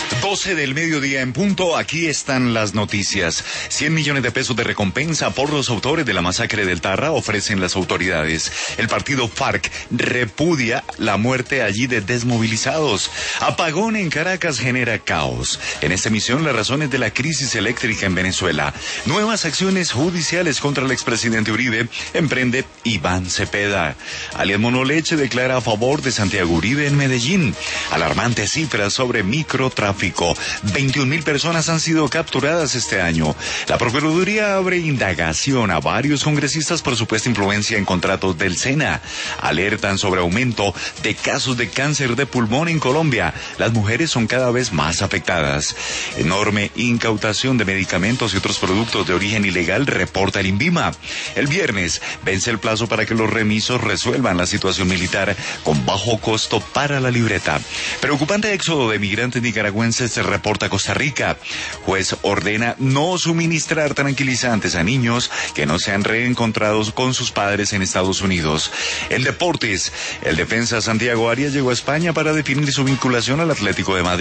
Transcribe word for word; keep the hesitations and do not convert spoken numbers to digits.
doce del mediodía en punto, aquí están las noticias. cien millones de pesos de recompensa por los autores de la masacre del Tarra ofrecen las autoridades. El partido FARC repudia la muerte allí de desmovilizados. Apagón en Caracas genera caos. En esta emisión, las razones de la crisis eléctrica en Venezuela. Nuevas acciones judiciales contra el expresidente Uribe emprende Iván Cepeda. Alias Monoleche declara a favor de Santiago Uribe en Medellín. Alarmantes cifras sobre microtráfico. veintiún mil personas han sido capturadas este año. La Procuraduría abre indagación a varios congresistas por supuesta influencia en contratos del SENA. Alertan sobre aumento de casos de cáncer de pulmón en Colombia. Las mujeres son cada vez más afectadas. Enorme incautación de medicamentos y otros productos de origen ilegal, reporta el INVIMA. El viernes vence el plazo para que los remisos resuelvan la situación militar con bajo costo para la libreta. Preocupante éxodo de migrantes nicaragüenses se reporta Costa Rica. Juez ordena no suministrar tranquilizantes a niños que no sean reencontrados con sus padres en Estados Unidos. En deportes, el defensa Santiago Arias llegó a España para definir su vinculación al Atlético de Madrid.